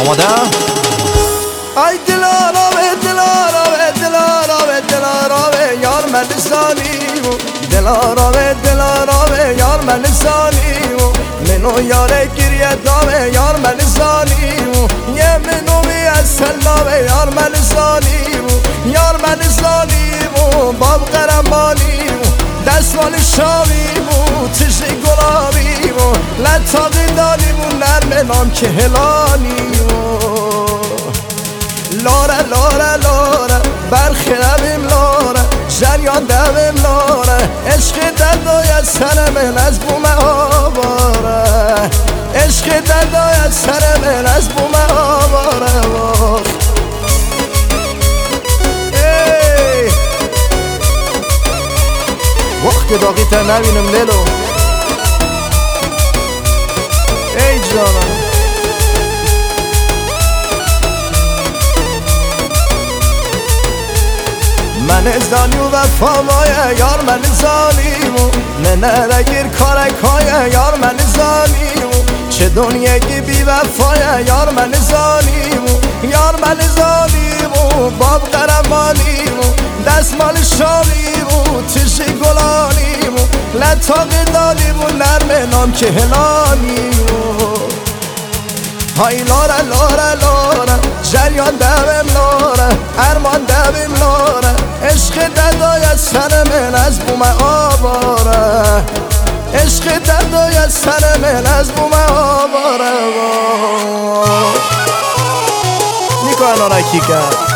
آماده؟ ای دلاراوه دلاراوه دلاراوه دلاراوه یار من سالیمو دلاراوه دلاراوه یار من سالیمو منو یاره گریه داوه یار من سالیمو یه منو می از سلاوه یار من سالیمو یار من سالیمو باب قرمانیمو دستوال شامیمو چشی گلابیمو لطاقی دالیمو نرم نام که هلانیمو لاره لاره لاره برخیرم لاره جریان دویم لاره عشق دردای سر من از بوم آواره عشق دردای سر من از بوم آواره وقت باقی تا نبینم لیلو ای جانم من زانی و وفامای یار من زانیمو نه نرگیر کارکای یار من زانیمو چه دنیایی بی وفای یار من زانیمو یار من زانیمو باب قرمانیمو دستمال شامیمو تشی گلانیمو لطاقی دانیمو نرم نام که هلانیمو های لاره لاره لاره جریان دویم لاره ارمان دویم لاره عشق دردای سر من از بوم آواره عشق دردای سر من از بوم آواره نیکو انارکی کرد